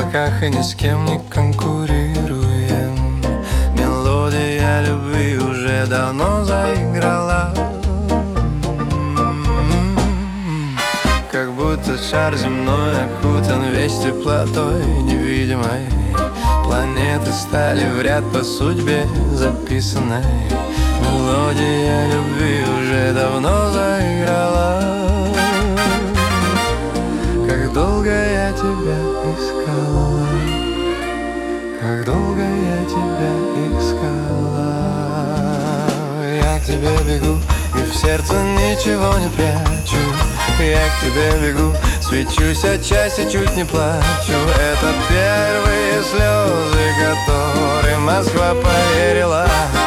облаках и ни с кем не конкурируем. Мелодия любви уже давно заиграла. Как будто шар земной окутан весь теплотой невидимой. Планеты стали в ряд по судьбе записанной. Мелодия любви уже давно заиграла. Как долго я тебя искала, как долго я тебя искала. Я к тебе бегу и в сердце ничего не прячу. Я к тебе бегу, свечусь отчасти, чуть не плачу. Это первые слезы, которым Москва поверила.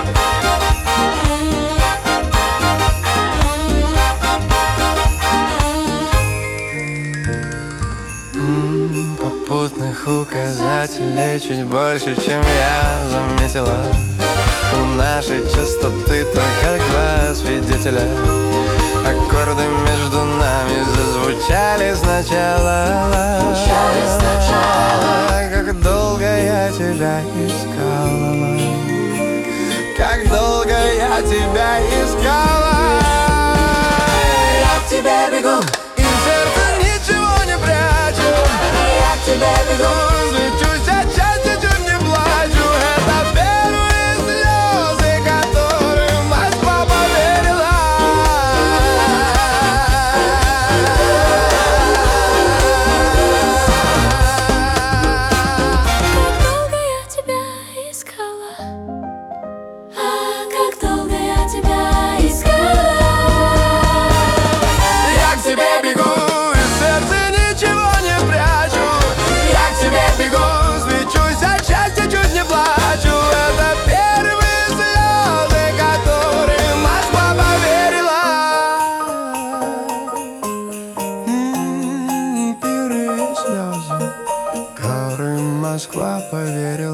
Попутных указателей чуть больше, чем я заметила. У нашей частоты только два свидетеля. Аккорды между нами зазвучали сначала. Как долго я тебя искала, как долго я тебя искала. Я к тебе бегу и в сердце ничего не прячу. Я к тебе бегу, свечусь отчасти, чуть не плачу. Это первые слезы, которым Москва поверила. Как долго я тебя искала. Я к тебе бегу, и в сердце ничего не прячу. Я к тебе бегу, свечусь отчасти, чуть не плачу. Это первые слезы, которым Москва поверила. Первые слезы, которым Москва поверила.